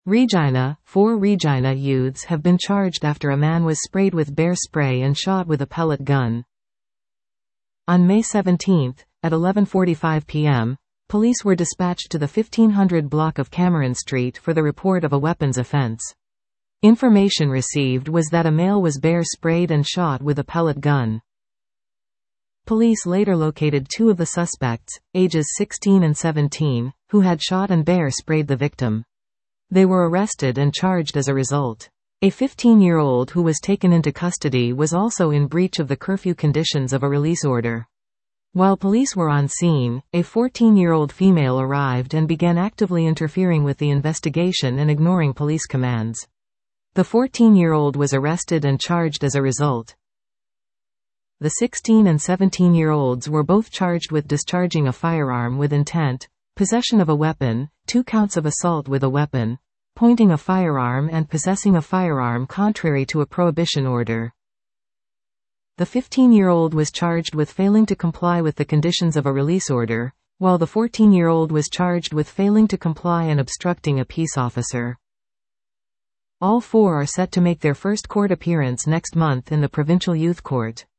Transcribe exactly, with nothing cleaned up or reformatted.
Regina, four Regina youths have been charged after a man was sprayed with bear spray and shot with a pellet gun. On May seventeenth, at eleven forty-five p m, police were dispatched to the fifteen hundred block of Cameron Street for the report of a weapons offense. Information received was that a male was bear sprayed and shot with a pellet gun. Police later located two of the suspects, ages sixteen and seventeen, who had shot and bear sprayed the victim. They were arrested and charged as a result. A fifteen-year-old who was taken into custody was also in breach of the curfew conditions of a release order. While police were on scene, a fourteen-year-old female arrived and began actively interfering with the investigation and ignoring police commands. The fourteen-year-old was arrested and charged as a result. The sixteen and seventeen-year-olds were both charged with discharging a firearm with intent, possession of a weapon, two counts of assault with a weapon, pointing a firearm and possessing a firearm contrary to a prohibition order. The fifteen-year-old was charged with failing to comply with the conditions of a release order, while the fourteen-year-old was charged with failing to comply and obstructing a peace officer. All four are set to make their first court appearance next month in the Provincial Youth Court.